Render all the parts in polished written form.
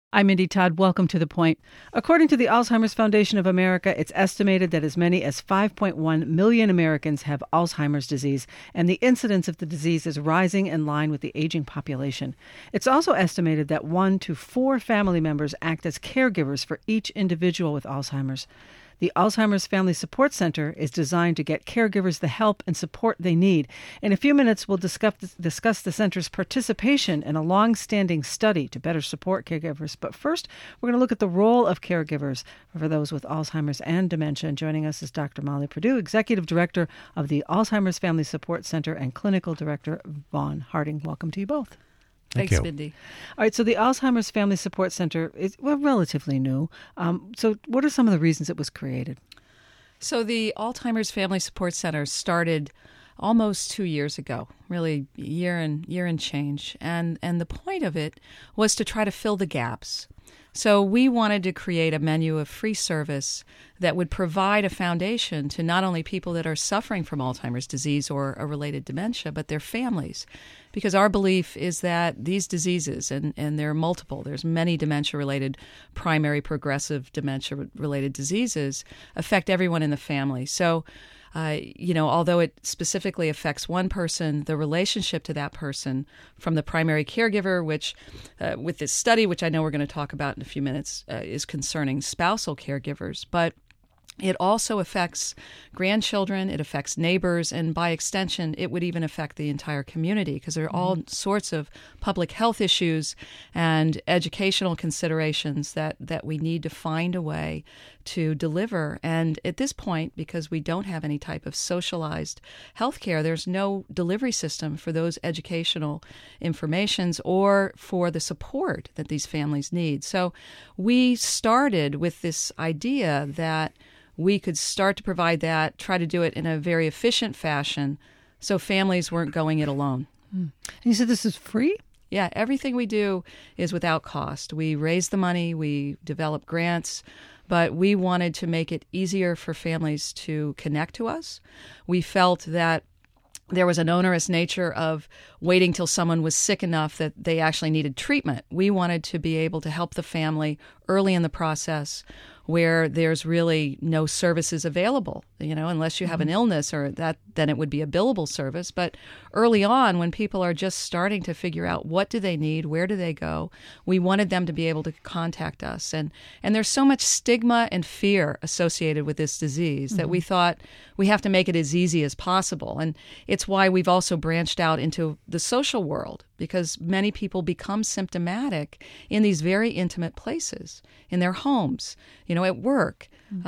I'm Mindy Todd. Welcome to The Point. According to the Alzheimer's Foundation of America, it's estimated that as many as 5.1 million Americans have Alzheimer's disease, and the incidence of the disease is rising in line with the aging population. It's also estimated that 1 to 4 family members act as caregivers for each individual with Alzheimer's. The Alzheimer's Family Support Center is designed to get caregivers the help and support they need. In a few minutes, we'll discuss the center's participation in a long-standing study to better support caregivers. But first, we're going to look at the role of caregivers for those with Alzheimer's and dementia. And joining us is Dr. Molly Perdue, Executive Director of the Alzheimer's Family Support Center, and Clinical Director Vaughn Harding. Welcome to you both. Thanks, Mindy. All right, so the Alzheimer's Family Support Center is relatively new. So what are some of the reasons it was created? So the Alzheimer's Family Support Center started almost 2 years ago, really year and change. And the point of it was to try to fill the gaps. So we wanted to create a menu of free service that would provide a foundation to not only people that are suffering from Alzheimer's disease or a related dementia, but their families. Because our belief is that these diseases, and there are multiple, there's many dementia-related, primary progressive dementia-related diseases, affect everyone in the family. So although it specifically affects one person, the relationship to that person from the primary caregiver, which with this study, which I know we're going to talk about in a few minutes, is concerning spousal caregivers. But it also affects grandchildren, it affects neighbors, and by extension, it would even affect the entire community because there are all sorts of public health issues and educational considerations that we need to find a way to deliver. And at this point, because we don't have any type of socialized health care, there's no delivery system for those educational informations or for the support that these families need. So we started with this idea that we could start to provide that, try to do it in a very efficient fashion so families weren't going it alone. And you said this is free? Yeah, everything we do is without cost. We raise the money, we develop grants, but we wanted to make it easier for families to connect to us. We felt that there was an onerous nature of waiting till someone was sick enough that they actually needed treatment. We wanted to be able to help the family early in the process where there's really no services available, unless you have an illness or that, then it would be a billable service. But early on, when people are just starting to figure out what do they need, where do they go, we wanted them to be able to contact us. And there's so much stigma and fear associated with this disease that we thought we have to make it as easy as possible. And it's why we've also branched out into the social world, because many people become symptomatic in these very intimate places, in their homes, at work,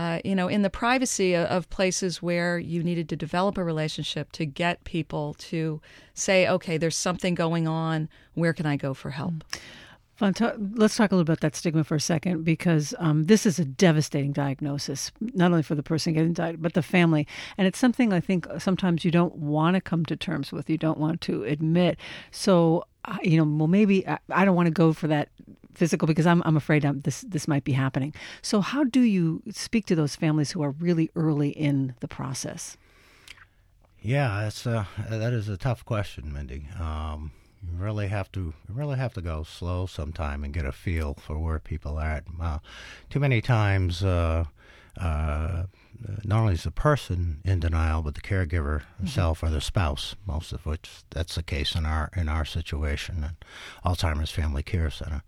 in the privacy of places where you needed to develop a relationship to get people to say, okay, there's something going on. Where can I go for help? Let's talk a little about that stigma for a second, because this is a devastating diagnosis, not only for the person getting diagnosed, but the family. And it's something I think sometimes you don't want to come to terms with, you don't want to admit. So, maybe I don't want to go for that physical because I'm afraid this might be happening. So how do you speak to those families who are really early in the process? Yeah, that is a tough question, Mindy. You really have to go slow sometime and get a feel for where people are at. Too many times, not only is the person in denial, but the caregiver himself or the spouse. Most of which that's the case in our situation at Alzheimer's Family Care Center.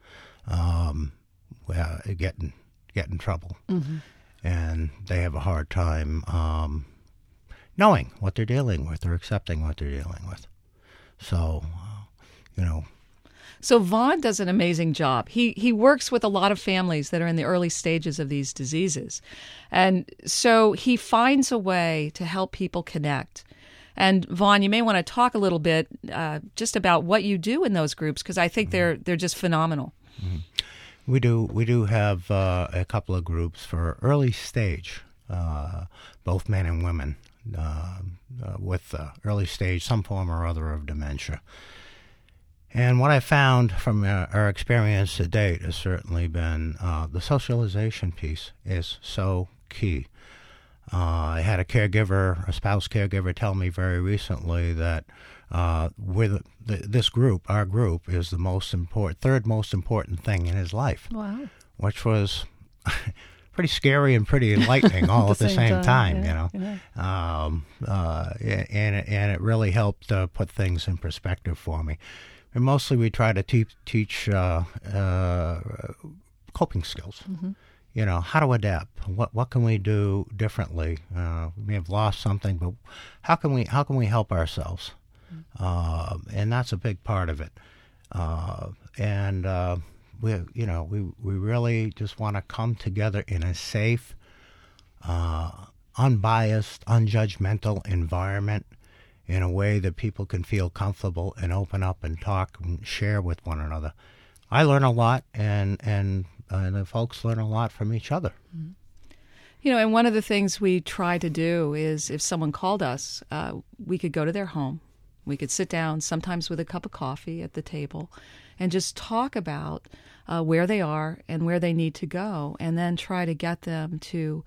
Get in trouble, and they have a hard time knowing what they're dealing with or accepting what they're dealing with. So. So Vaughn does an amazing job. He works with a lot of families that are in the early stages of these diseases. And so he finds a way to help people connect. And Vaughn, you may want to talk a little bit just about what you do in those groups, because I think they're just phenomenal. We do have a couple of groups for early stage, both men and women, with early stage, some form or other of dementia. And what I found from our experience to date has certainly been the socialization piece is so key. I had a spouse caregiver, tell me very recently that this group, our group, is the third most important thing in his life. Wow. Which was pretty scary and pretty enlightening all at the same time, yeah, you know. Yeah. And it really helped put things in perspective for me. And mostly we try to teach coping skills. Mm-hmm. You know, how to adapt. What can we do differently? We may have lost something, but how can we help ourselves? And that's a big part of it. We really just want to come together in a safe, unbiased, unjudgmental environment in a way that people can feel comfortable and open up and talk and share with one another. I learn a lot, and the folks learn a lot from each other. You know, and one of the things we try to do is if someone called us, we could go to their home. We could sit down, sometimes with a cup of coffee at the table, and just talk about where they are and where they need to go, and then try to get them to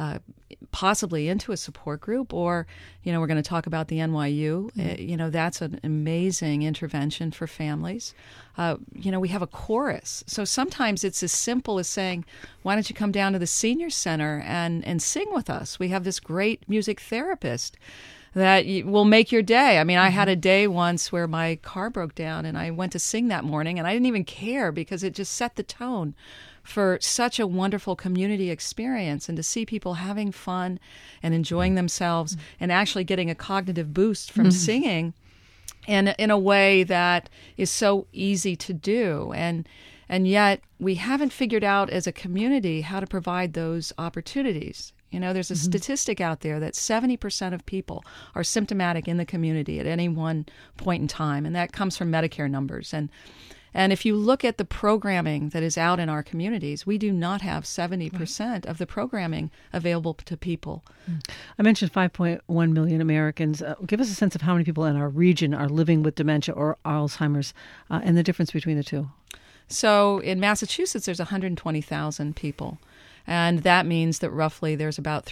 possibly into a support group, or, you know, we're going to talk about the NYU. You know, that's an amazing intervention for families. You know, we have a chorus. So sometimes it's as simple as saying, why don't you come down to the senior center and sing with us? We have this great music therapist that will make your day. I mean, I had a day once where my car broke down and I went to sing that morning, and I didn't even care because it just set the tone for such a wonderful community experience, and to see people having fun and enjoying themselves and actually getting a cognitive boost from singing, and in a way that is so easy to do. And yet we haven't figured out as a community how to provide those opportunities. You know, there's a statistic out there that 70% of people are symptomatic in the community at any one point in time, and that comes from Medicare numbers. And if you look at the programming that is out in our communities, we do not have 70% of the programming available to people. I mentioned 5.1 million Americans. Give us a sense of how many people in our region are living with dementia or Alzheimer's, and the difference between the two. So in Massachusetts, there's 120,000 people. And that means that roughly there's about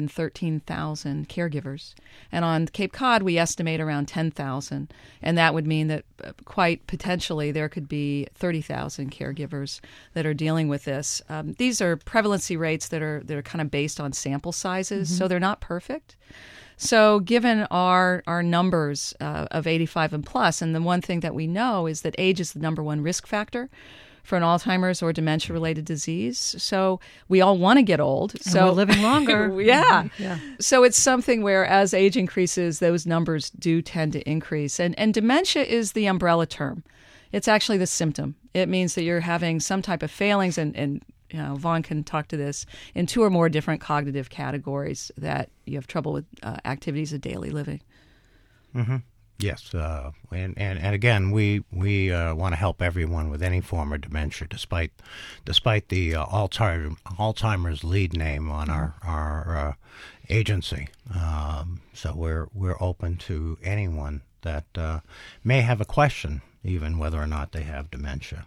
313,000 caregivers. And on Cape Cod, we estimate around 10,000. And that would mean that quite potentially there could be 30,000 caregivers that are dealing with this. These are prevalency rates that are kind of based on sample sizes, so they're not perfect. So given our numbers of 85 and plus, and the one thing that we know is that age is the number one risk factor for an Alzheimer's or dementia-related disease. So we all want to get old. So we're living longer. Yeah. So it's something where as age increases, those numbers do tend to increase. And dementia is the umbrella term. It's actually the symptom. It means that you're having some type of failings, and you know, Vaughn can talk to this, in two or more different cognitive categories that you have trouble with activities of daily living. Mm-hmm. Yes, and again, we want to help everyone with any form of dementia, despite the Alzheimer's lead name on our agency. So we're open to anyone that may have a question, even whether or not they have dementia,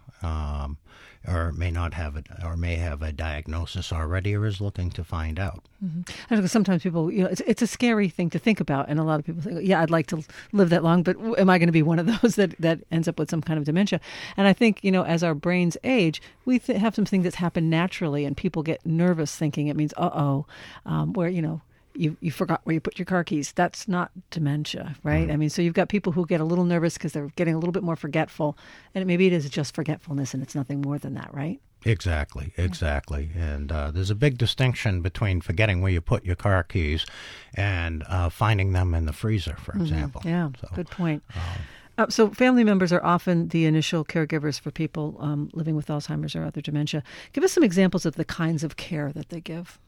or may not have it, or may have a diagnosis already, or is looking to find out. I know sometimes people, you know, it's a scary thing to think about, and a lot of people think, yeah, I'd like to live that long, but am I going to be one of those that ends up with some kind of dementia? And I think, you know, as our brains age, we have some things that's happened naturally, and people get nervous thinking it means, where, you know, you forgot where you put your car keys. That's not dementia, right? I mean, so you've got people who get a little nervous because they're getting a little bit more forgetful, and maybe it is just forgetfulness, and it's nothing more than that, right? Exactly. And there's a big distinction between forgetting where you put your car keys and finding them in the freezer, for example. Yeah, so, good point. So family members are often the initial caregivers for people living with Alzheimer's or other dementia. Give us some examples of the kinds of care that they give.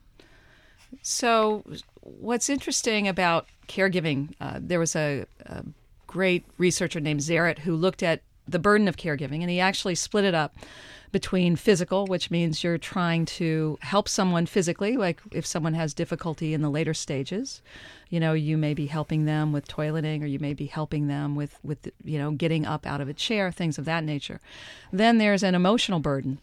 So what's interesting about caregiving, there was a great researcher named Zaret who looked at the burden of caregiving, and he actually split it up between physical, which means you're trying to help someone physically, like if someone has difficulty in the later stages, you know, you may be helping them with toileting, or you may be helping them with you know, getting up out of a chair, things of that nature. Then there's an emotional burden,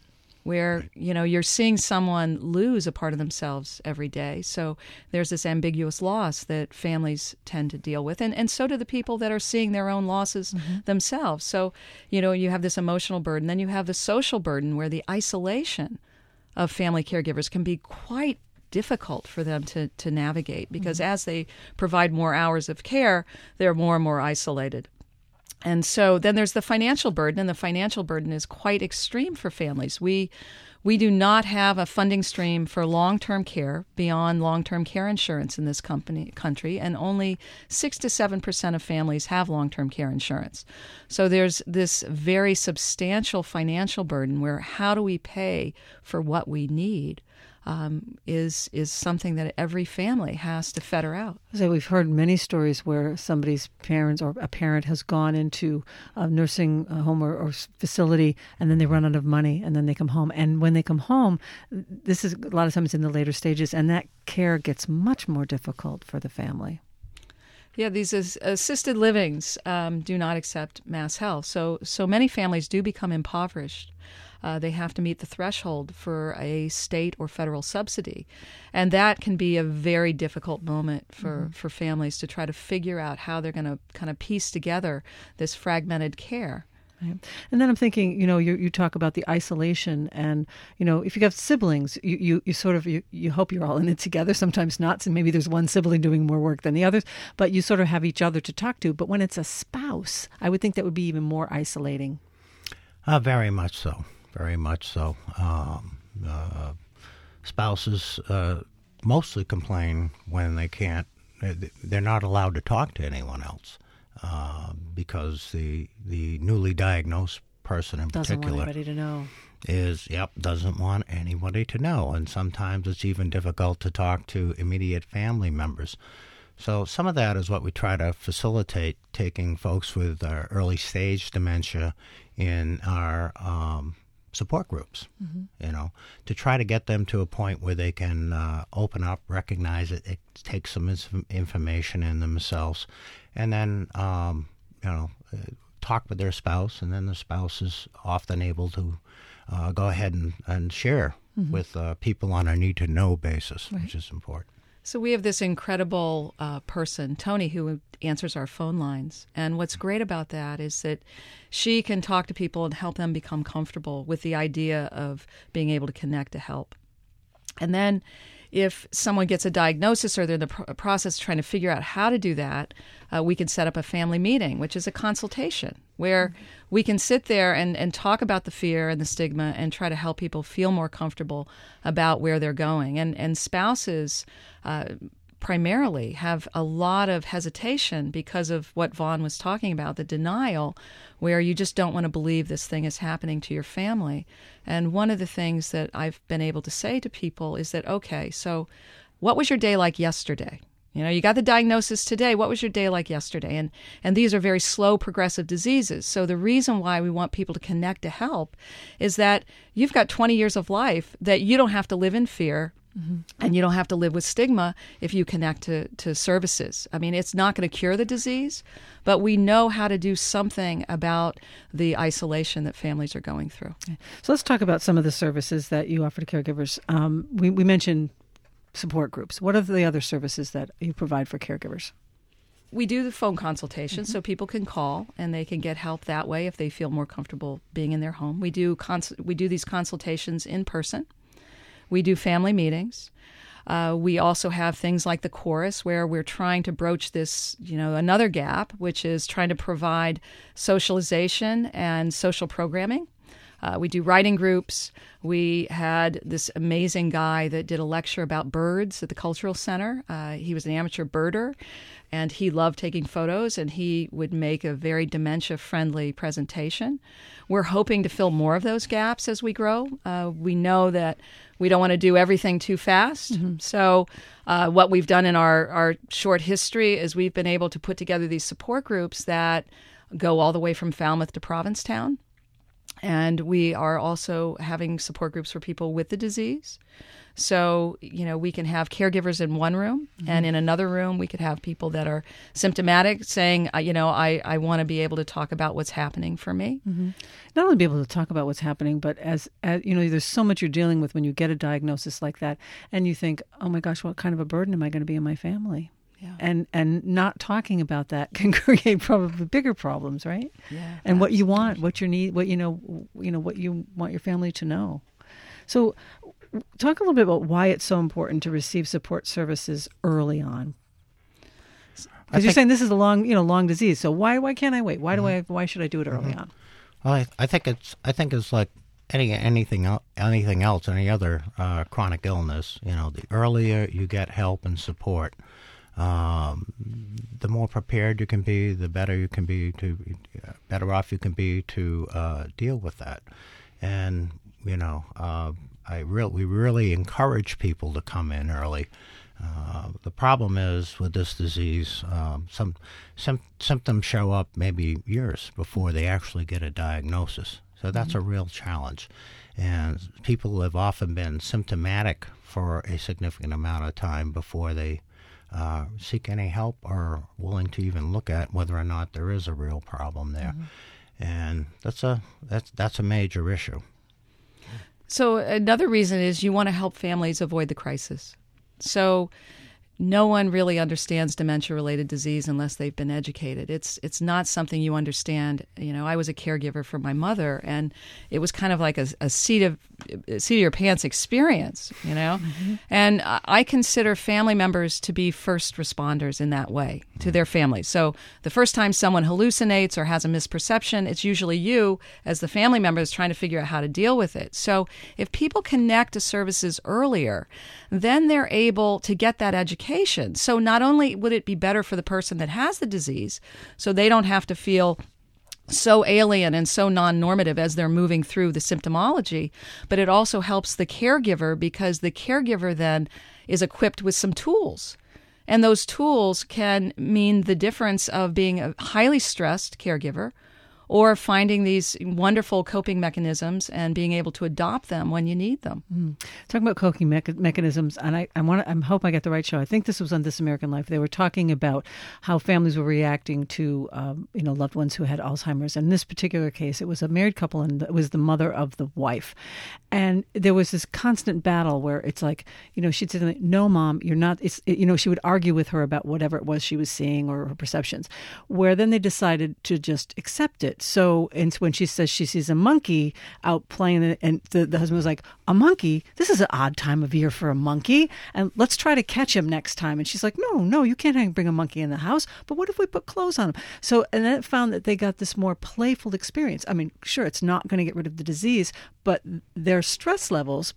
where, you're seeing someone lose a part of themselves every day. So there's this ambiguous loss that families tend to deal with. And so do the people that are seeing their own losses themselves. So, you have this emotional burden. Then you have the social burden where the isolation of family caregivers can be quite difficult for them to navigate, because as they provide more hours of care, they're more and more isolated. And so then there's the financial burden, and the financial burden is quite extreme for families. We do not have a funding stream for long-term care beyond long-term care insurance in this country, and only 6 to 7% of families have long-term care insurance. So there's this very substantial financial burden where how do we pay for what we need is something that every family has to fetter out. So we've heard many stories where somebody's parents or a parent has gone into a nursing home or facility, and then they run out of money, and then they come home. And when they come home, this is a lot of times in the later stages, and that care gets much more difficult for the family. Yeah, these assisted livings do not accept mass health. So many families do become impoverished. They have to meet the threshold for a state or federal subsidy. And that can be a very difficult moment for families to try to figure out how they're going to kind of piece together this fragmented care. Right. And then I'm thinking, you talk about the isolation, and, if you have siblings, you sort of, you hope you're all in it together, sometimes not. So maybe there's one sibling doing more work than the others, but you sort of have each other to talk to. But when it's a spouse, I would think that would be even more isolating. Very much so. Very much so. Spouses mostly complain when they're not allowed to talk to anyone else because the newly diagnosed person in particular doesn't want anybody to know. Doesn't want anybody to know. And sometimes it's even difficult to talk to immediate family members. So some of that is what we try to facilitate, taking folks with early stage dementia in our support groups, to try to get them to a point where they can open up, recognize it, take some information in themselves, and then, talk with their spouse, and then the spouse is often able to go ahead and share with people on a need-to-know basis, which is important. So we have this incredible person, Tony, who answers our phone lines. And what's great about that is that she can talk to people and help them become comfortable with the idea of being able to connect to help. And then if someone gets a diagnosis or they're in the process trying to figure out how to do that, we can set up a family meeting, which is a consultation where we can sit there and talk about the fear and the stigma and try to help people feel more comfortable about where they're going. And spouses primarily have a lot of hesitation because of what Vaughn was talking about, the denial, where you just don't want to believe this thing is happening to your family. And one of the things that I've been able to say to people is that, okay, so what was your day like yesterday? You got the diagnosis today. What was your day like yesterday? And these are very slow progressive diseases. So the reason why we want people to connect to help is that you've got 20 years of life that you don't have to live in fear. And you don't have to live with stigma if you connect to services. I mean, it's not going to cure the disease, but we know how to do something about the isolation that families are going through. So let's talk about some of the services that you offer to caregivers. We mentioned support groups. What are the other services that you provide for caregivers? We do the phone consultation, so people can call and they can get help that way if they feel more comfortable being in their home. We do these consultations in person. We do family meetings. We also have things like the chorus, where we're trying to broach this, another gap, which is trying to provide socialization and social programming. We do writing groups. We had this amazing guy that did a lecture about birds at the Cultural Center. He was an amateur birder, and he loved taking photos, and he would make a very dementia-friendly presentation. We're hoping to fill more of those gaps as we grow. We know that we don't want to do everything too fast. So what we've done in our short history is we've been able to put together these support groups that go all the way from Falmouth to Provincetown. And we are also having support groups for people with the disease. So, we can have caregivers in one room, and in another room, we could have people that are symptomatic saying, I want to be able to talk about what's happening for me. Not only be able to talk about what's happening, but as there's so much you're dealing with when you get a diagnosis like that, and you think, oh my gosh, what kind of a burden am I going to be in my family? Yeah. And not talking about that can create probably bigger problems, right? Yeah. And absolutely. what you want, what you need, what what you want your family to know. So, talk a little bit about why it's so important to receive support services early on. Because you're saying this is a long disease. So why can't I wait? Why should I do it early on? Well, I think it's like anything else, any other chronic illness. The earlier you get help and support, the more prepared you can be, the better you can be better off you can be to deal with that. And we really encourage people to come in early. The problem is with this disease, some symptoms show up maybe years before they actually get a diagnosis. So that's a real challenge. And people have often been symptomatic for a significant amount of time before they seek any help or willing to even look at whether or not there is a real problem there. And that's a major issue. So another reason is you want to help families avoid the crisis. So no one really understands dementia-related disease unless they've been educated. It's not something you understand. I was a caregiver for my mother, and it was kind of like a seat of your pants experience, And I consider family members to be first responders in that way to their families. So the first time someone hallucinates or has a misperception, it's usually you as the family member is trying to figure out how to deal with it. So if people connect to services earlier, then they're able to get that education. So not only would it be better for the person that has the disease, so they don't have to feel so alien and so non-normative as they're moving through the symptomology, but it also helps the caregiver because the caregiver then is equipped with some tools. And those tools can mean the difference of being a highly stressed caregiver or finding these wonderful coping mechanisms and being able to adopt them when you need them. Talking about coping mechanisms, and I hope I get the right show. I think this was on This American Life. They were talking about how families were reacting to loved ones who had Alzheimer's. In this particular case, it was a married couple, and it was the mother of the wife. And there was this constant battle where it's like, she'd say, "No, Mom, you're not." She would argue with her about whatever it was she was seeing or her perceptions. Where then they decided to just accept it. So, and when she says she sees a monkey out playing, and the husband was like, "A monkey? This is an odd time of year for a monkey, and let's try to catch him next time." And she's like, No, you can't bring a monkey in the house, but what if we put clothes on him? So, and then it found that they got this more playful experience. I mean, sure, it's not going to get rid of the disease, but their stress levels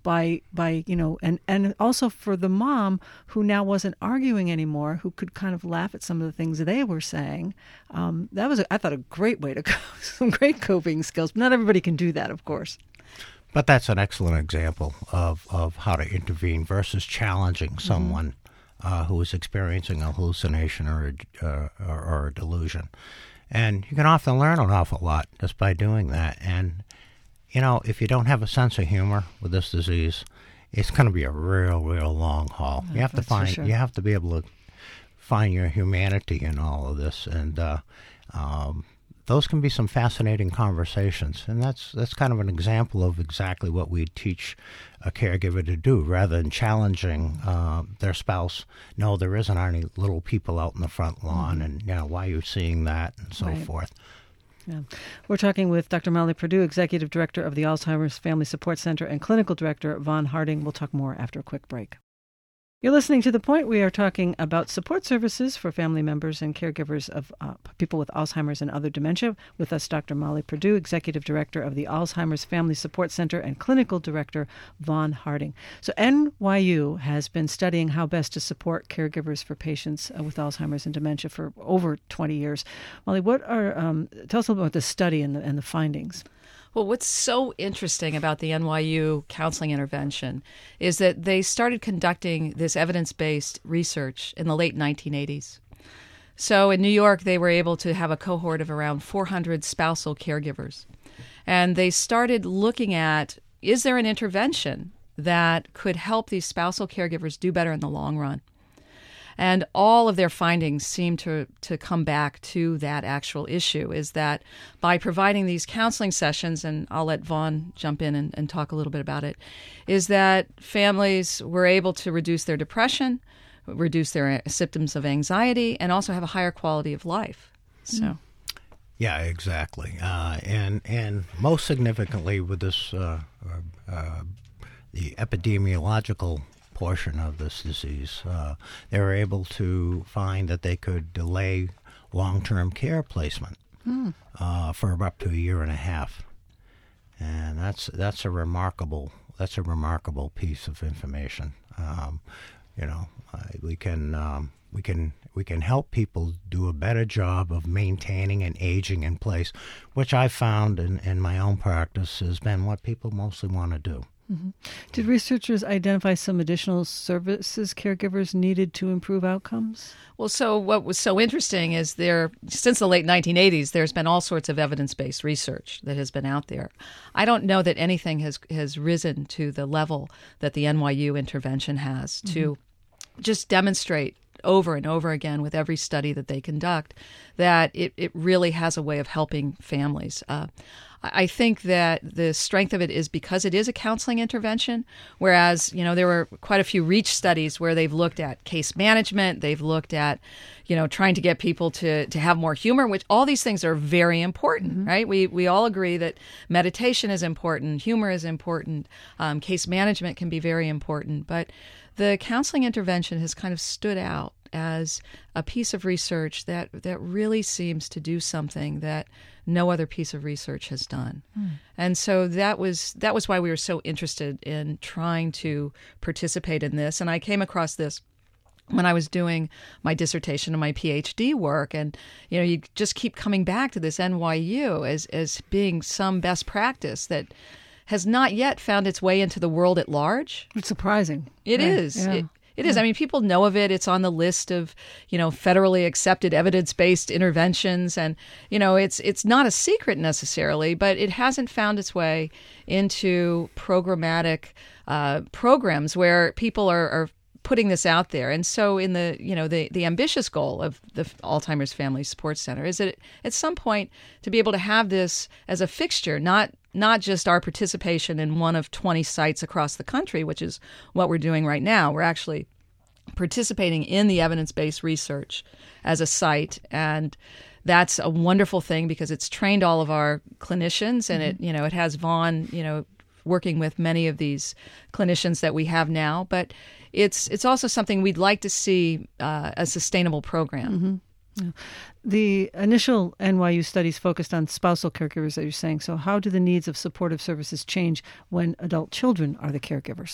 and also for the mom who now wasn't arguing anymore, who could kind of laugh at some of the things they were saying. That was, I thought, a great way to go. Some great coping skills. Not everybody can do that, of course. But that's an excellent example of how to intervene versus challenging someone who is experiencing a hallucination or a delusion. And you can often learn an awful lot just by doing that. And, if you don't have a sense of humor with this disease, it's going to be a real, real long haul. You have to be able to find your humanity in all of this. And those can be some fascinating conversations, and that's kind of an example of exactly what we teach a caregiver to do, rather than challenging their spouse. No, there isn't any little people out in the front lawn, and why are you seeing that, and so forth. Yeah. We're talking with Dr. Molly Perdue, Executive Director of the Alzheimer's Family Support Center, and Clinical Director Vaughn Harding. We'll talk more after a quick break. You're listening to The Point. We are talking about support services for family members and caregivers of people with Alzheimer's and other dementia. With us, Dr. Molly Perdue, Executive Director of the Alzheimer's Family Support Center, and Clinical Director Vaughn Harding. So NYU has been studying how best to support caregivers for patients with Alzheimer's and dementia for over 20 years. Molly, tell us a little bit about the study and the findings. Well, what's so interesting about the NYU counseling intervention is that they started conducting this evidence-based research in the late 1980s. So in New York, they were able to have a cohort of around 400 spousal caregivers. And they started looking at, is there an intervention that could help these spousal caregivers do better in the long run? And all of their findings seem to come back to that actual issue, is that by providing these counseling sessions, and I'll let Vaughn jump in and talk a little bit about it, is that families were able to reduce their depression, reduce their symptoms of anxiety, and also have a higher quality of life. So, yeah, exactly. And most significantly with this, the epidemiological portion of this disease, they were able to find that they could delay long-term care placement for up to a year and a half, and that's a remarkable piece of information. We can help people do a better job of maintaining and aging in place, which I found in my own practice has been what people mostly want to do. Mm-hmm. Did researchers identify some additional services caregivers needed to improve outcomes? Well, so what was so interesting is since the late 1980s, there's been all sorts of evidence-based research that has been out there. I don't know that anything has risen to the level that the NYU intervention has to just demonstrate over and over again with every study that they conduct that it really has a way of helping families. I think that the strength of it is because it is a counseling intervention, whereas, there were quite a few REACH studies where they've looked at case management, they've looked at, trying to get people to have more humor, which all these things are very important, right? We all agree that meditation is important, humor is important, case management can be very important, but the counseling intervention has kind of stood out as a piece of research that really seems to do something that no other piece of research has done. And so that was why we were so interested in trying to participate in this. And I came across this when I was doing my dissertation and my PhD work. And, you just keep coming back to this NYU as being some best practice that has not yet found its way into the world at large. It's surprising. It is. Yeah. It is. I mean, people know of it. It's on the list of, federally accepted evidence-based interventions. And, it's not a secret necessarily, but it hasn't found its way into programmatic programs where people are putting this out there. And so in the ambitious goal of the Alzheimer's Family Support Center is that at some point to be able to have this as a fixture, not just our participation in one of 20 sites across the country, which is what we're doing right now. We're actually participating in the evidence-based research as a site, and that's a wonderful thing because it's trained all of our clinicians, and it has Vaughn, working with many of these clinicians that we have now, but it's also something we'd like to see a sustainable program. Yeah. The initial NYU studies focused on spousal caregivers, that you're saying. So how do the needs of supportive services change when adult children are the caregivers?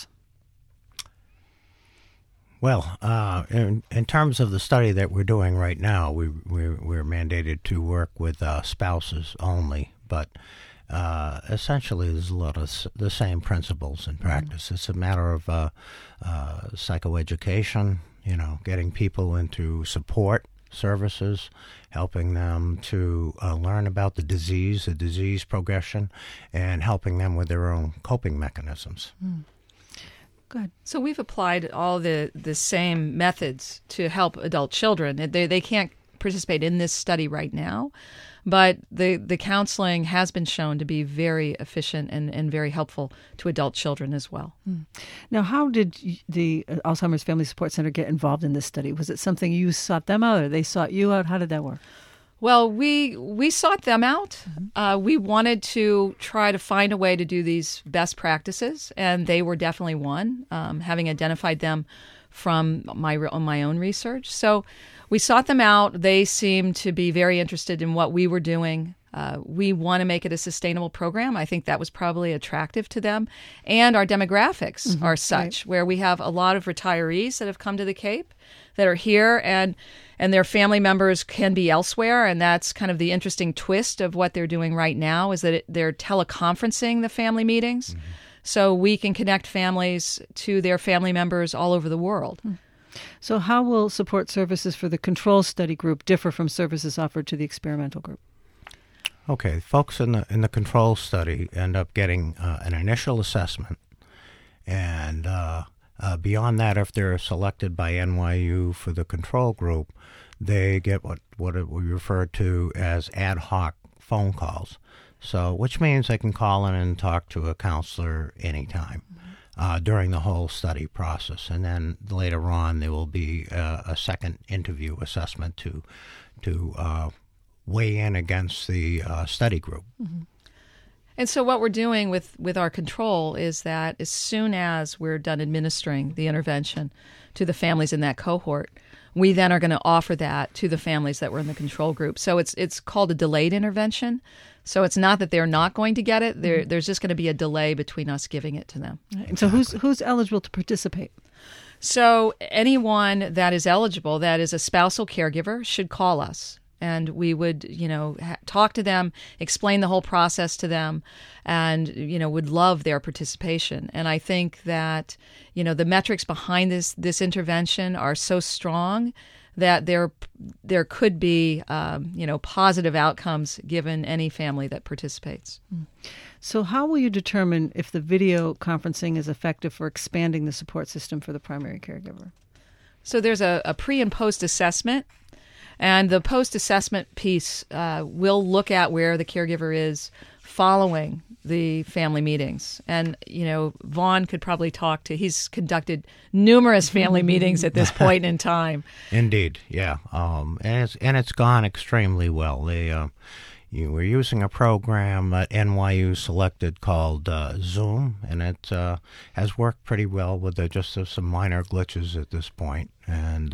Well, in terms of the study that we're doing right now, we're mandated to work with spouses only, but essentially there's a lot of the same principles in practice. It's a matter of psychoeducation, getting people into support services, helping them to learn about the disease progression, and helping them with their own coping mechanisms. Good. So we've applied all the same methods to help adult children. They can't participate in this study right now, but the counseling has been shown to be very efficient and very helpful to adult children as well. Now, how did the Alzheimer's Family Support Center get involved in this study? Was it something you sought them out, or they sought you out? How did that work? Well, we sought them out. We wanted to try to find a way to do these best practices, and they were definitely one, having identified them from my own research. So we sought them out. They seemed to be very interested in what we were doing. We want to make it a sustainable program. I think that was probably attractive to them. And our demographics are such, where we have a lot of retirees that have come to the Cape that are here, and their family members can be elsewhere. And that's kind of the interesting twist of what they're doing right now, is that they're teleconferencing the family meetings. So we can connect families to their family members all over the world. So how will support services for the control study group differ from services offered to the experimental group? Okay, folks in the control study end up getting an initial assessment, and beyond that, if they're selected by NYU for the control group, they get what we refer to as ad hoc phone calls. So, which means they can call in and talk to a counselor anytime during the whole study process, and then later on there will be a second interview assessment to weigh in against the study group. Mm-hmm. And so what we're doing with our control is that as soon as we're done administering the intervention to the families in that cohort, we then are going to offer that to the families that were in the control group. So it's called a delayed intervention. So it's not that they're not going to get it. There's just going to be a delay between us giving it to them. Right. And so who's eligible to participate? So anyone that is eligible, that is a spousal caregiver, should call us. And we would, talk to them, explain the whole process to them, and, would love their participation. And I think that, the metrics behind this intervention are so strong that there could be, positive outcomes given any family that participates. So how will you determine if the video conferencing is effective for expanding the support system for the primary caregiver? So there's a pre- and post-assessment. And the post-assessment piece will look at where the caregiver is following the family meetings. And, Vaughn could probably he's conducted numerous family meetings at this point in time. Indeed, yeah. And it's gone extremely well. We're using a program that NYU selected called Zoom, and it has worked pretty well with just some minor glitches at this point. And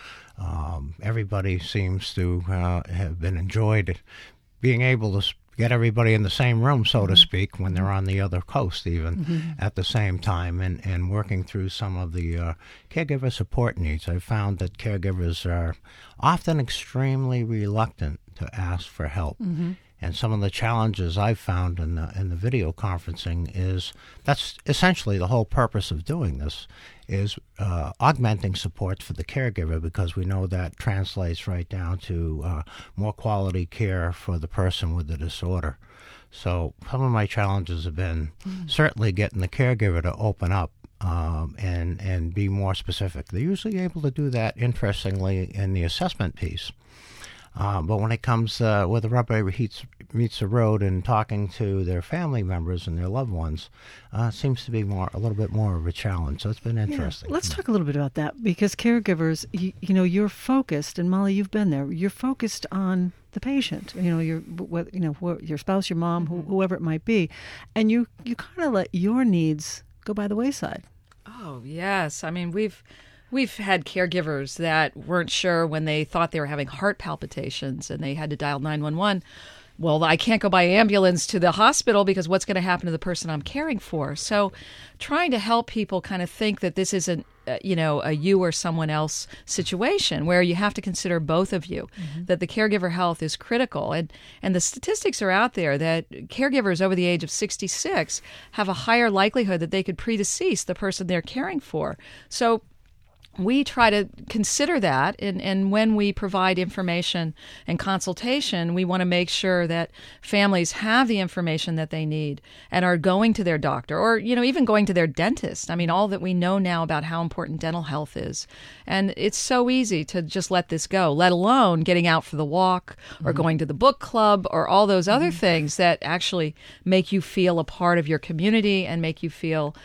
everybody seems to have been enjoyed being able to get everybody in the same room, so to speak, when they're on the other coast even at the same time, and working through some of the caregiver support needs. I've found that caregivers are often extremely reluctant to ask for help. And some of the challenges I've found in the video conferencing is that's essentially the whole purpose of doing this is augmenting support for the caregiver, because we know that translates right down to more quality care for the person with the disorder. So some of my challenges have been certainly getting the caregiver to open up and be more specific. They're usually able to do that, interestingly, in the assessment piece. But when it comes where the rubber meets the road and talking to their family members and their loved ones, seems to be a little bit more of a challenge. So it's been interesting. Yeah. Let's talk a little bit about that, because caregivers, you're focused, and Molly, you've been there. You're focused on the patient. Your spouse, your mom, whoever it might be, and you kind of let your needs go by the wayside. Oh yes, I mean We've had caregivers that weren't sure when they thought they were having heart palpitations and they had to dial 911. Well, I can't go by ambulance to the hospital because what's going to happen to the person I'm caring for? So trying to help people kind of think that this isn't, a you or someone else situation where you have to consider both of you, that the caregiver health is critical. And the statistics are out there that caregivers over the age of 66 have a higher likelihood that they could predecease the person they're caring for. So we try to consider that, and when we provide information and consultation, we want to make sure that families have the information that they need and are going to their doctor or, even going to their dentist. I mean, all that we know now about how important dental health is. And it's so easy to just let this go, let alone getting out for the walk or going to the book club or all those other things that actually make you feel a part of your community and make you feel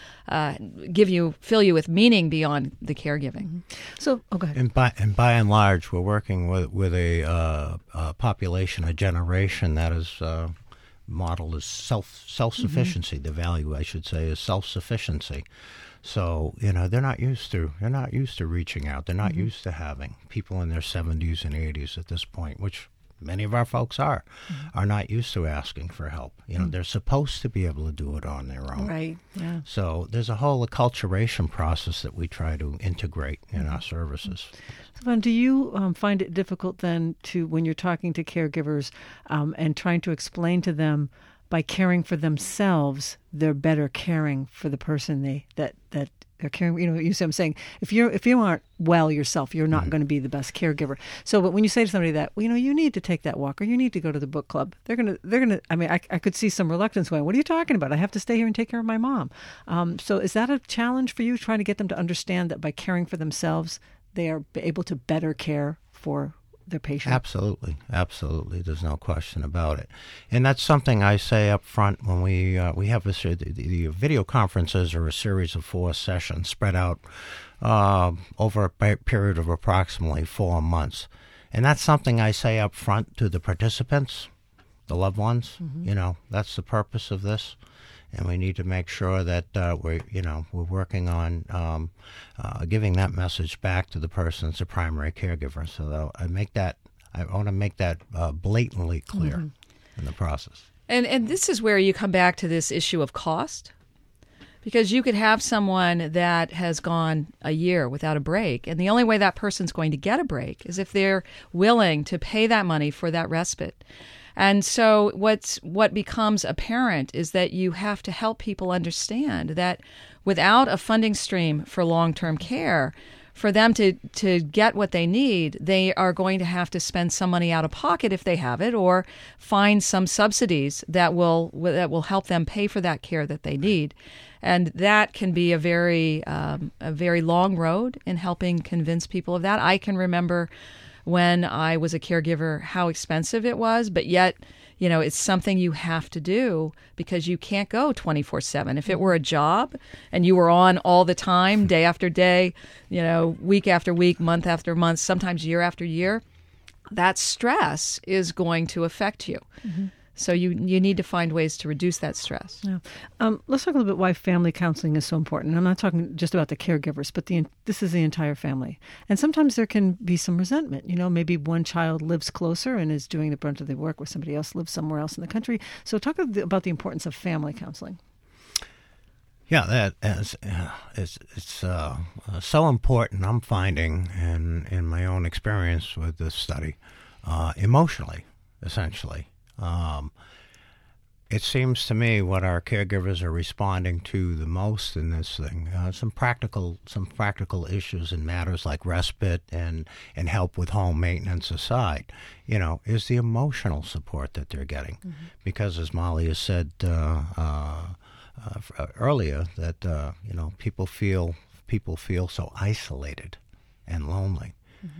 fill you with meaning beyond the caregiving. So, go ahead. And by and large, we're working with a population, a generation that is modeled as self-sufficiency. The value, I should say, is self-sufficiency. So they're not used to reaching out. They're not used to having people in their 70s and 80s at this point, which many of our folks are not used to asking for help. They're supposed to be able to do it on their own. Right. Yeah. So there's a whole acculturation process that we try to integrate in our services. Stefan, do you find it difficult then when you're talking to caregivers and trying to explain to them by caring for themselves, they're better caring for the person that they're caring. You see what I'm saying? If you aren't well yourself, you're not going to be the best caregiver. So, but when you say to somebody that, you need to take that walk or you need to go to the book club, they're gonna. I mean, I could see some reluctance going, what are you talking about? I have to stay here and take care of my mom. So is that a challenge for you, trying to get them to understand that by caring for themselves, they are able to better care for their patient? Absolutely. There's no question about it. And that's something I say up front when we have the video conferences are a series of 4 sessions spread out over a period of approximately 4 months. And that's something I say up front to the participants, the loved ones. That's the purpose of this. And we need to make sure that we're working on giving that message back to the person as a primary caregiver. So I want to make that blatantly clear in the process. And this is where you come back to this issue of cost, because you could have someone that has gone a year without a break, and the only way that person's going to get a break is if they're willing to pay that money for that respite. And so what becomes apparent is that you have to help people understand that without a funding stream for long-term care, for them to get what they need, they are going to have to spend some money out of pocket if they have it, or find some subsidies that will help them pay for that care that they need. And that can be a very long road in helping convince people of that. I can remember when I was a caregiver how expensive it was, but yet, it's something you have to do because you can't go 24/7. If it were a job and you were on all the time, day after day, week after week, month after month, sometimes year after year, that stress is going to affect you. So you need to find ways to reduce that stress. Yeah. Let's talk a little bit why family counseling is so important. I'm not talking just about the caregivers, but this is the entire family. And sometimes there can be some resentment. Maybe one child lives closer and is doing the brunt of the work, where somebody else lives somewhere else in the country. So talk about the importance of family counseling. Yeah, it's so important. I'm finding, in my own experience with this study, emotionally, essentially. It seems to me what our caregivers are responding to the most in this thing, some practical issues and matters like respite and help with home maintenance aside, is the emotional support that they're getting. Because as Molly has said earlier, that people feel so isolated and lonely.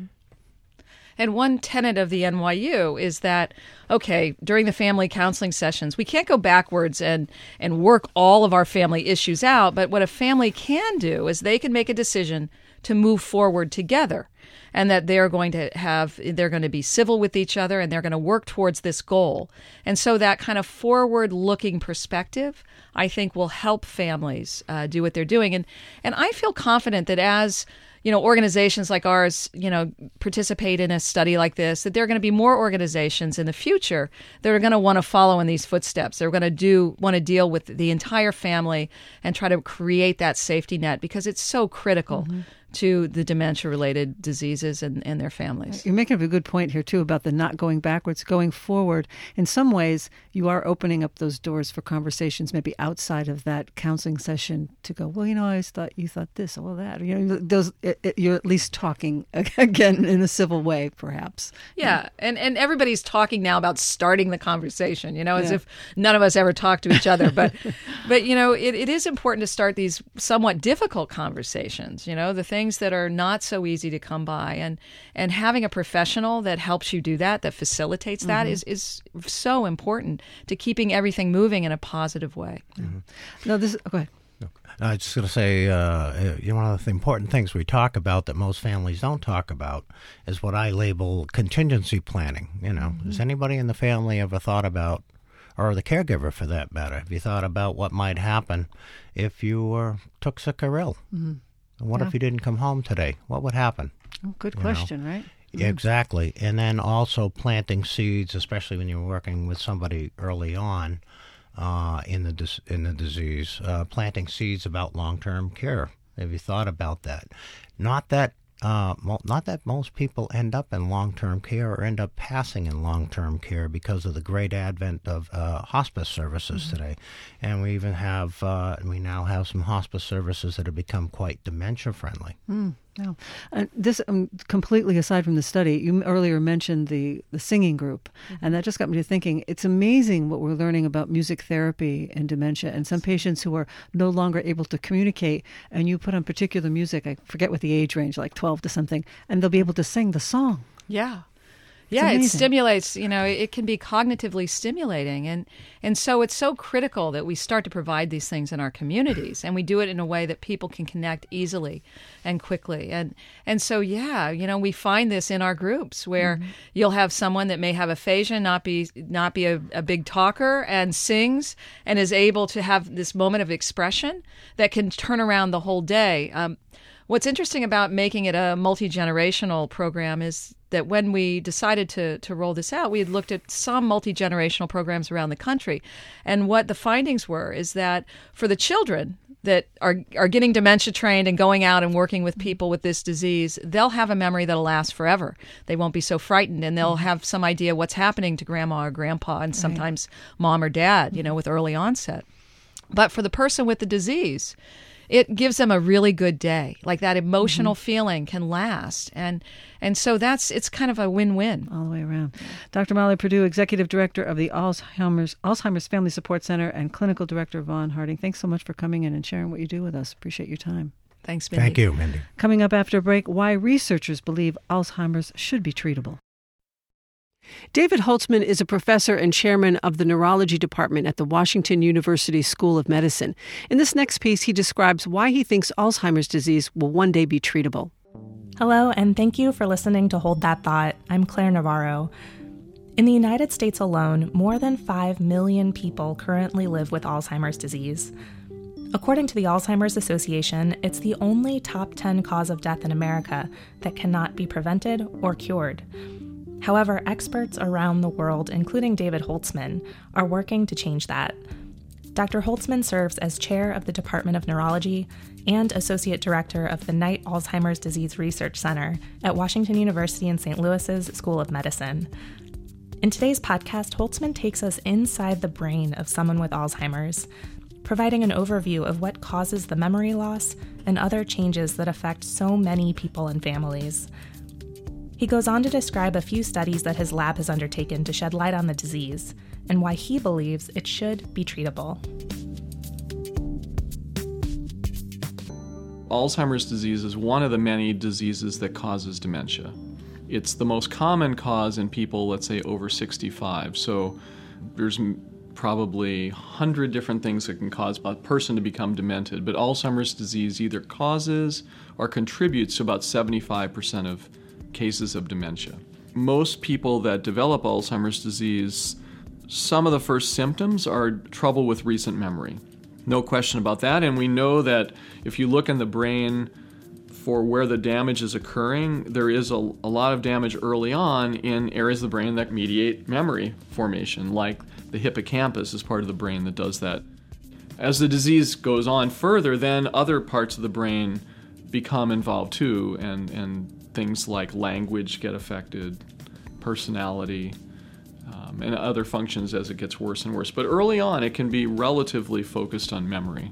And one tenet of the NYU is that, okay, during the family counseling sessions, we can't go backwards and work all of our family issues out. But what a family can do is they can make a decision to move forward together, and that they're going to be civil with each other, and they're going to work towards this goal. And so that kind of forward-looking perspective, I think, will help families do what they're doing. And I feel confident that as organizations like ours, participate in a study like this, that there are going to be more organizations in the future that are going to want to follow in these footsteps. They're going to want to deal with the entire family and try to create that safety net, because it's so critical to the dementia-related diseases and their families. You're making a good point here, too, about the not going backwards, going forward. In some ways, you are opening up those doors for conversations maybe outside of that counseling session to go, well, I thought you thought this or that. You're at least talking, again, in a civil way, perhaps. Yeah, and everybody's talking now about starting the conversation, as if none of us ever talk to each other. But it is important to start these somewhat difficult conversations, the things that are not so easy to come by, and having a professional that helps you do that facilitates that is so important to keeping everything moving in a positive way. No, go ahead. I was just going to say, one of the important things we talk about that most families don't talk about is what I label contingency planning. Has anybody in the family ever thought about, or the caregiver for that matter, have you thought about what might happen if you took sick or ill? And what if you didn't come home today? What would happen? Oh, good question, right? Exactly. And then also planting seeds, especially when you're working with somebody early on in the disease, planting seeds about long-term care. Have you thought about that? Not that not that most people end up in long-term care or end up passing in long-term care because of the great advent of hospice services today. And we even have, we now have some hospice services that have become quite dementia-friendly. No. This completely aside from the study, you earlier mentioned the singing group, and that just got me to thinking, it's amazing what we're learning about music therapy and dementia, and some patients who are no longer able to communicate, and you put on particular music, I forget what the age range, like 12 to something, and they'll be able to sing the song. Yeah. Yeah, it stimulates, it can be cognitively stimulating. And so it's so critical that we start to provide these things in our communities, and we do it in a way that people can connect easily and quickly. And so, we find this in our groups where you'll have someone that may have aphasia, not be a big talker, and sings and is able to have this moment of expression that can turn around the whole day. What's interesting about making it a multi-generational program is that when we decided to roll this out, we had looked at some multi-generational programs around the country. And what the findings were is that for the children that are getting dementia trained and going out and working with people with this disease, they'll have a memory that'll last forever. They won't be so frightened, and they'll have some idea what's happening to grandma or grandpa, and sometimes mom or dad, with early onset. But for the person with the disease, it gives them a really good day. Like that emotional feeling can last. And so it's kind of a win-win. All the way around. Dr. Molly Perdue, Executive Director of the Alzheimer's Family Support Center, and Clinical Director Vaughn Harding. Thanks so much for coming in and sharing what you do with us. Appreciate your time. Thanks, Mindy. Thank you, Mindy. Coming up after a break, why researchers believe Alzheimer's should be treatable. David Holtzman is a professor and chairman of the neurology department at the Washington University School of Medicine. In this next piece, he describes why he thinks Alzheimer's disease will one day be treatable. Hello, and thank you for listening to Hold That Thought. I'm Claire Navarro. In the United States alone, more than 5 million people currently live with Alzheimer's disease. According to the Alzheimer's Association, it's the only top 10 cause of death in America that cannot be prevented or cured. However, experts around the world, including David Holtzman, are working to change that. Dr. Holtzman serves as chair of the Department of Neurology and associate director of the Knight Alzheimer's Disease Research Center at Washington University in St. Louis's School of Medicine. In today's podcast, Holtzman takes us inside the brain of someone with Alzheimer's, providing an overview of what causes the memory loss and other changes that affect so many people and families. He goes on to describe a few studies that his lab has undertaken to shed light on the disease and why he believes it should be treatable. Alzheimer's disease is one of the many diseases that causes dementia. It's the most common cause in people, let's say, over 65. So there's probably 100 different things that can cause a person to become demented, but Alzheimer's disease either causes or contributes to about 75% of cases of dementia. Most people that develop Alzheimer's disease, some of the first symptoms are trouble with recent memory. No question about that, and we know that if you look in the brain for where the damage is occurring, there is a lot of damage early on in areas of the brain that mediate memory formation, like the hippocampus is part of the brain that does that. As the disease goes on further, then other parts of the brain become involved too, and things like language get affected, personality, and other functions as it gets worse and worse. But early on, it can be relatively focused on memory.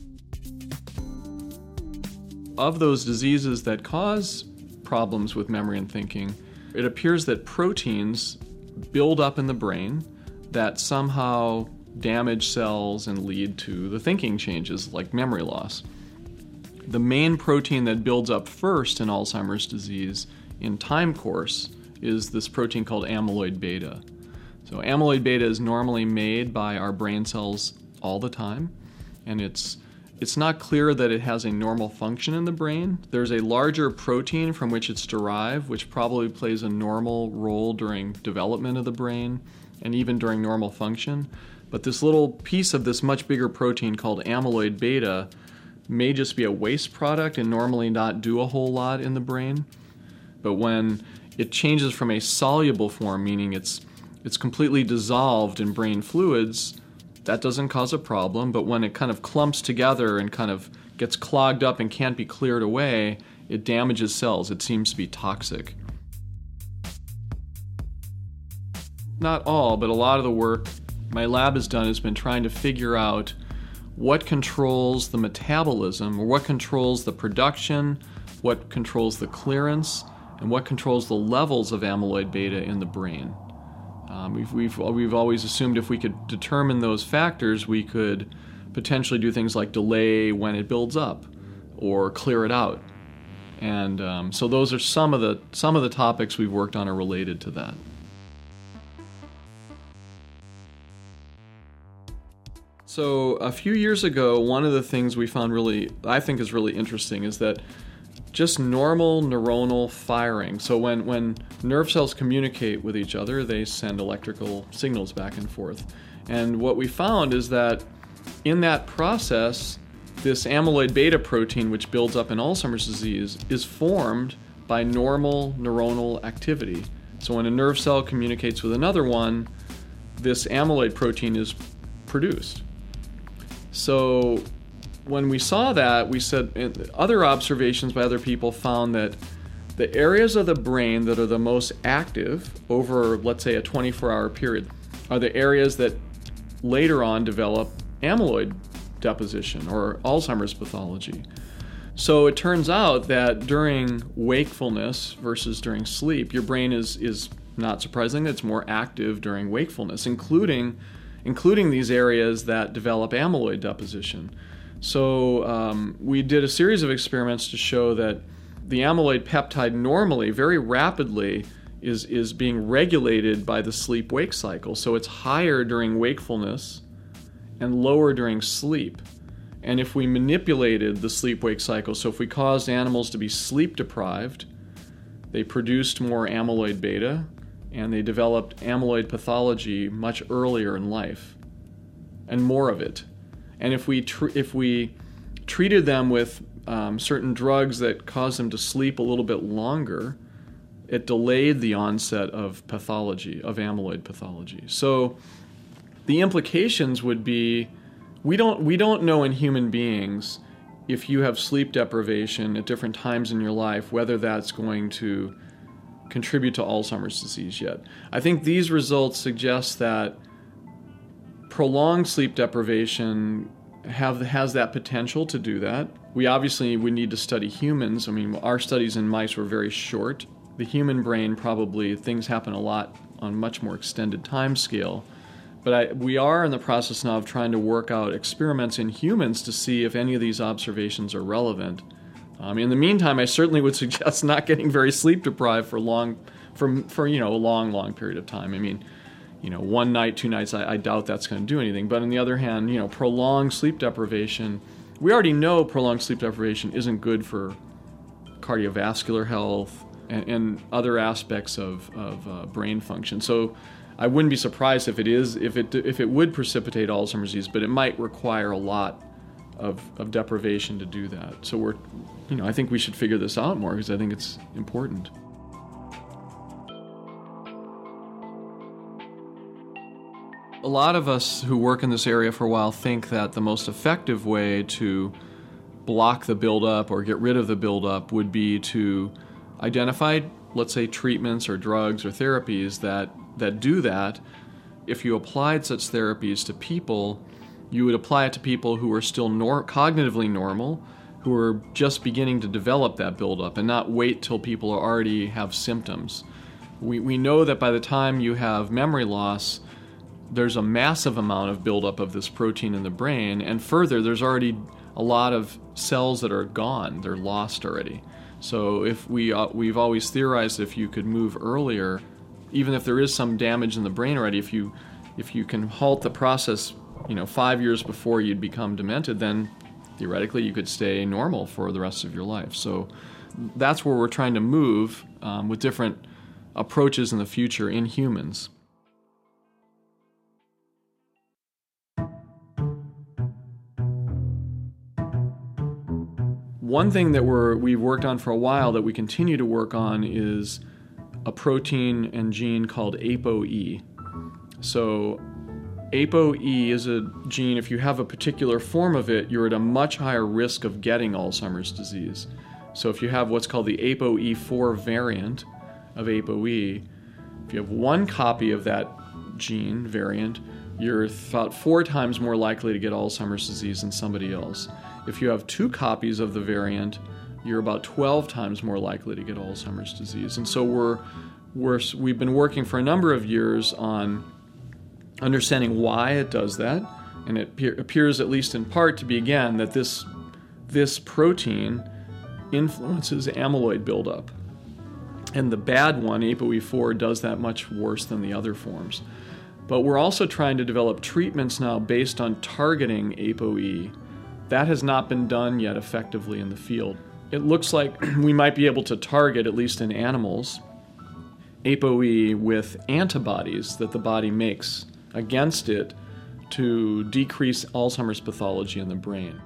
Of those diseases that cause problems with memory and thinking, it appears that proteins build up in the brain that somehow damage cells and lead to the thinking changes like memory loss. The main protein that builds up first in Alzheimer's disease in time course is this protein called amyloid beta. So amyloid beta is normally made by our brain cells all the time, and it's not clear that it has a normal function in the brain. There's a larger protein from which it's derived, which probably plays a normal role during development of the brain and even during normal function. But this little piece of this much bigger protein called amyloid beta may just be a waste product and normally not do a whole lot in the brain. But when it changes from a soluble form, meaning it's completely dissolved in brain fluids, that doesn't cause a problem. But when it kind of clumps together and kind of gets clogged up and can't be cleared away, It damages cells. It seems to be toxic. Not all, but a lot of the work my lab has done has been trying to figure out what controls the metabolism, or what controls the production, what controls the clearance, and what controls the levels of amyloid beta in the brain. We've always assumed if we could determine those factors, we could potentially do things like delay when it builds up or clear it out. And so those are some of the topics we've worked on are related to that. So a few years ago, one of the things we found I think is really interesting is that just normal neuronal firing. So when nerve cells communicate with each other, they send electrical signals back and forth. And what we found is that in that process, this amyloid beta protein, which builds up in Alzheimer's disease, is formed by normal neuronal activity. So when a nerve cell communicates with another one, this amyloid protein is produced. So when we saw that, we said other observations by other people found that the areas of the brain that are the most active over, let's say, a 24-hour period are the areas that later on develop amyloid deposition or Alzheimer's pathology. So it turns out that during wakefulness versus during sleep, your brain is not surprising, it's more active during wakefulness, including these areas that develop amyloid deposition. So we did a series of experiments to show that the amyloid peptide normally, very rapidly, is being regulated by the sleep-wake cycle. So it's higher during wakefulness and lower during sleep. And if we manipulated the sleep-wake cycle, so if we caused animals to be sleep-deprived, they produced more amyloid beta, and they developed amyloid pathology much earlier in life, and more of it. And if we treated them with certain drugs that caused them to sleep a little bit longer, it delayed the onset of pathology, of amyloid pathology. So the implications would be, we don't know in human beings if you have sleep deprivation at different times in your life, whether that's going to contribute to Alzheimer's disease yet. I think these results suggest that prolonged sleep deprivation has that potential to do that. We obviously would need to study humans. I mean, our studies in mice were very short. The human brain, probably things happen a lot on much more extended time scale. But we are in the process now of trying to work out experiments in humans to see if any of these observations are relevant. In the meantime, I certainly would suggest not getting very sleep deprived for a long period of time. I mean, one night, 2 nights, I doubt that's going to do anything. But on the other hand, prolonged sleep deprivation, we already know prolonged sleep deprivation isn't good for cardiovascular health and other aspects of brain function. So I wouldn't be surprised if it would precipitate Alzheimer's disease, but it might require a lot of deprivation to do that. So I think we should figure this out more because I think it's important. A lot of us who work in this area for a while think that the most effective way to block the buildup or get rid of the buildup would be to identify, let's say, treatments or drugs or therapies that do that. If you applied such therapies to people, you would apply it to people who are still cognitively normal, who are just beginning to develop that buildup, and not wait till people already have symptoms. We know that by the time you have memory loss, there's a massive amount of buildup of this protein in the brain, and further, there's already a lot of cells that are gone, they're lost already. So if we've always theorized that if you could move earlier, even if there is some damage in the brain already, if you can halt the process 5 years before you'd become demented, then theoretically you could stay normal for the rest of your life. So that's where we're trying to move with different approaches in the future in humans. One thing that we've worked on for a while that we continue to work on is a protein and gene called ApoE. So ApoE is a gene, if you have a particular form of it, you're at a much higher risk of getting Alzheimer's disease. So if you have what's called the ApoE4 variant of ApoE, if you have one copy of that gene variant, you're about 4 times more likely to get Alzheimer's disease than somebody else. If you have 2 copies of the variant, you're about 12 times more likely to get Alzheimer's disease. And so we've been working for a number of years on understanding why it does that, and it appears, at least in part, to be, again, that this protein influences amyloid buildup. And the bad one, ApoE4, does that much worse than the other forms. But we're also trying to develop treatments now based on targeting ApoE. That has not been done yet effectively in the field. It looks like we might be able to target, at least in animals, ApoE with antibodies that the body makes against it to decrease Alzheimer's pathology in the brain.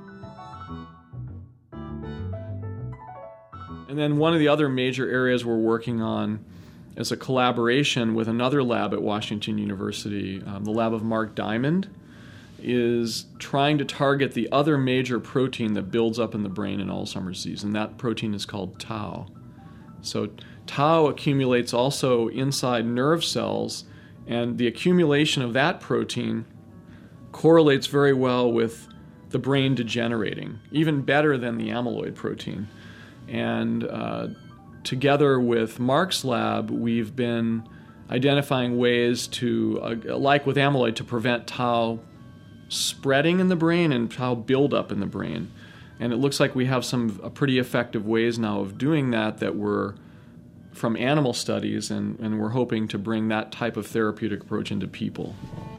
And then one of the other major areas we're working on is a collaboration with another lab at Washington University, the lab of Mark Diamond, is trying to target the other major protein that builds up in the brain in Alzheimer's disease, and that protein is called tau. So tau accumulates also inside nerve cells, and the accumulation of that protein correlates very well with the brain degenerating, even better than the amyloid protein. And together with Mark's lab, we've been identifying ways to, like with amyloid, to prevent tau spreading in the brain and tau buildup in the brain. And it looks like we have some pretty effective ways now of doing that were from animal studies, and we're hoping to bring that type of therapeutic approach into people.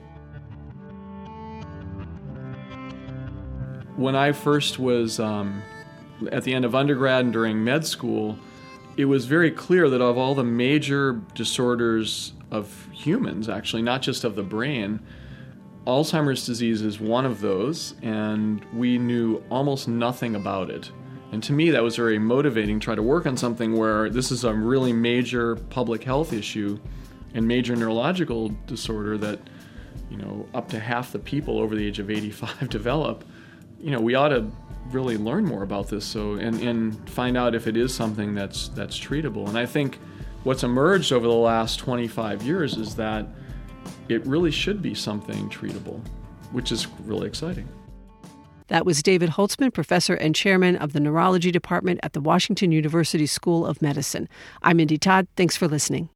When I first was at the end of undergrad and during med school, it was very clear that of all the major disorders of humans, actually, not just of the brain, Alzheimer's disease is one of those, and we knew almost nothing about it. And to me, that was very motivating, to try to work on something where this is a really major public health issue and major neurological disorder that, up to half the people over the age of 85 develop. We ought to really learn more about this and find out if it is something that's treatable. And I think what's emerged over the last 25 years is that it really should be something treatable, which is really exciting. That was David Holtzman, professor and chairman of the neurology department at the Washington University School of Medicine. I'm Mindy Todd. Thanks for listening.